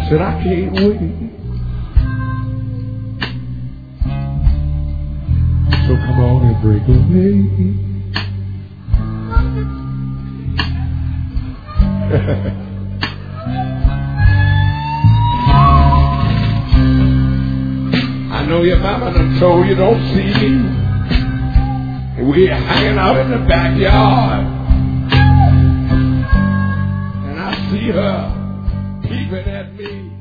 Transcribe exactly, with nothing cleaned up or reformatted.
said, I can't wait. So come on and break away. I know your mama done told you don't see me. And we're hanging out in the backyard. And I see her peeping at me.